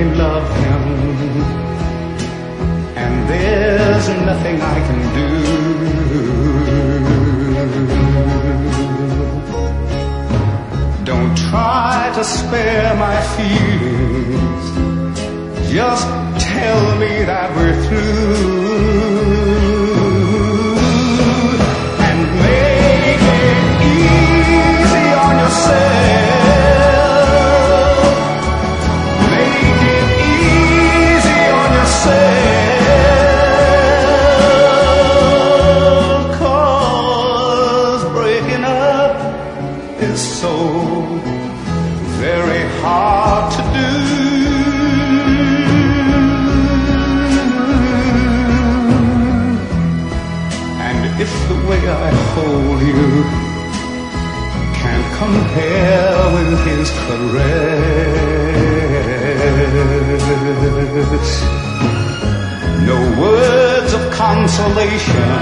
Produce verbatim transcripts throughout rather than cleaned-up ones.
really love him, and there's nothing I can do. Don't try to spare my feelings, just tell me that we're through. And make it easy on yourself. Make it easy on yourself. 'Cause breaking up is so very hard to do. And if the way I hold you can't compare with his caress, no words of consolation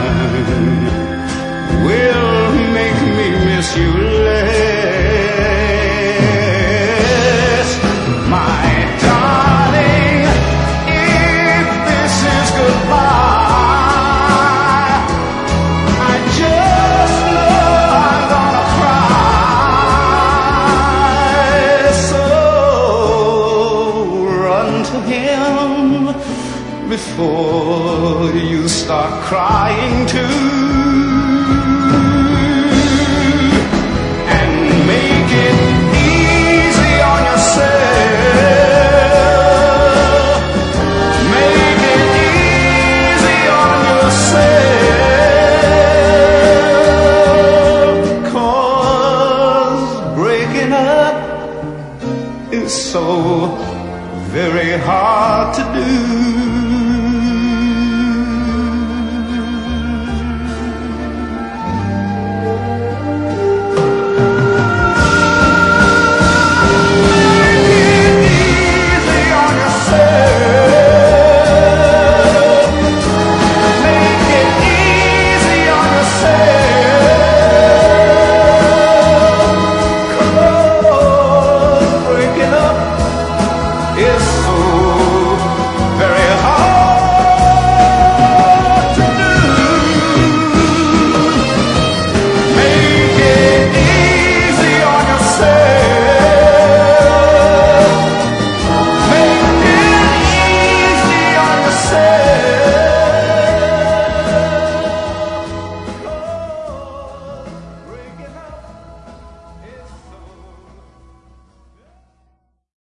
will make me miss you less. My darling, if this is goodbye, I just know I'm gonna cry. So run to him before you start crying too. It's so very hard to do.